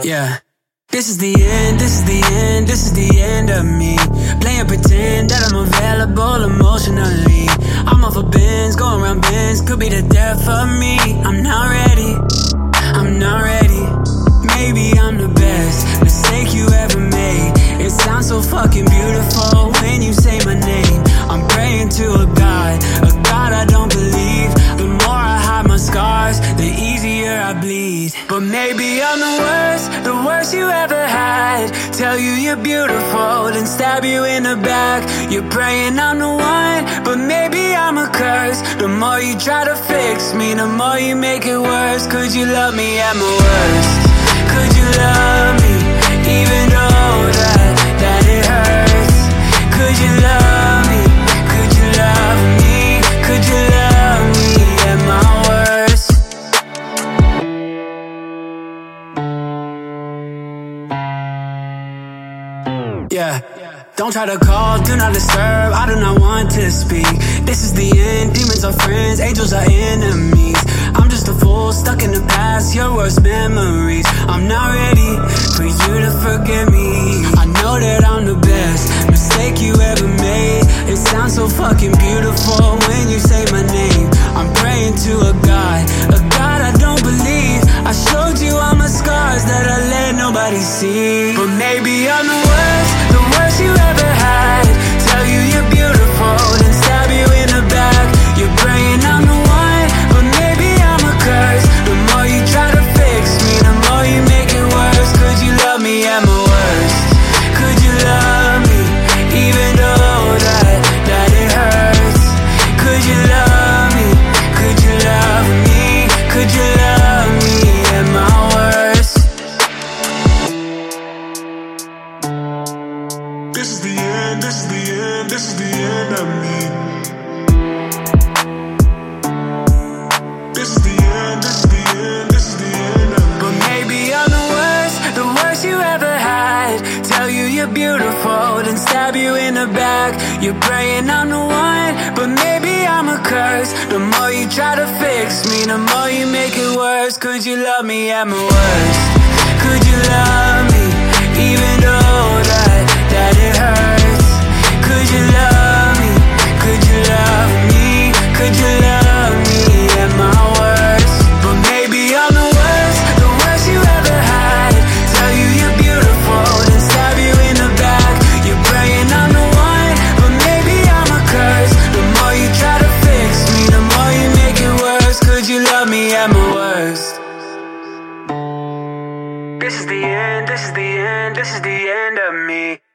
Yeah. This is the end, this is the end, this is the end of me. Playing pretend that I'm available emotionally. I'm off a Benz, going around bends, could be the death of me. I'm not ready, I'm not ready. Maybe I'm the best mistake you ever made. It sounds so fucking beautiful when you say my name. I'm praying to a God I don't believe. The more I hide my scars, the easier I bleed. But maybe I'm the worst you ever had. Tell you you're beautiful, then stab you in the back. You're praying I'm the one, but maybe I'm a curse. The more you try to fix me, the more you make it worse. Could you love me at my worst? Could you love me, even though that it hurts? Could you love me? Could you love me? Could you love me at my worst? Yeah. Don't try to call, do not disturb, I do not want to speak. This is the end, demons are friends, angels are enemies. I'm just a fool, stuck in the past, your worst memories. I'm not ready for you to forgive me. I know that I'm the best mistake you ever made. It sounds so fucking beautiful when you say my name. I'm praying to a God I don't believe. I showed you all my scars that I let nobody see. But maybe I'm the worst you ever had. Tell you you're beautiful, then stab you in the back. You're praying I'm the one, but maybe I'm a curse. The more you try to fix me, the more you make it worse. Could you love me at my worst? Could you love me, even though that it hurts? Could you love me? Could you love me? Could you love me at my worst? This is the end, this is the end, this is the end of me. This is the end, this is the end, this is the end of me. But maybe I'm the worst you ever had. Tell you you're beautiful, then stab you in the back. You're praying I'm the one, but maybe I'm a curse. The more you try to fix me, the more you make it worse. Could you love me at my worst? Could you love me, even though that it hurts? Could you love me? Could you love me? Could you love me at my worst? But maybe I'm the worst you ever had. Tell you you're beautiful, then stab you in the back. You're praying I'm the one, but maybe I'm a curse. The more you try to fix me, the more you make it worse. Could you love me at my worst? This is the end, this is the end, this is the end of me.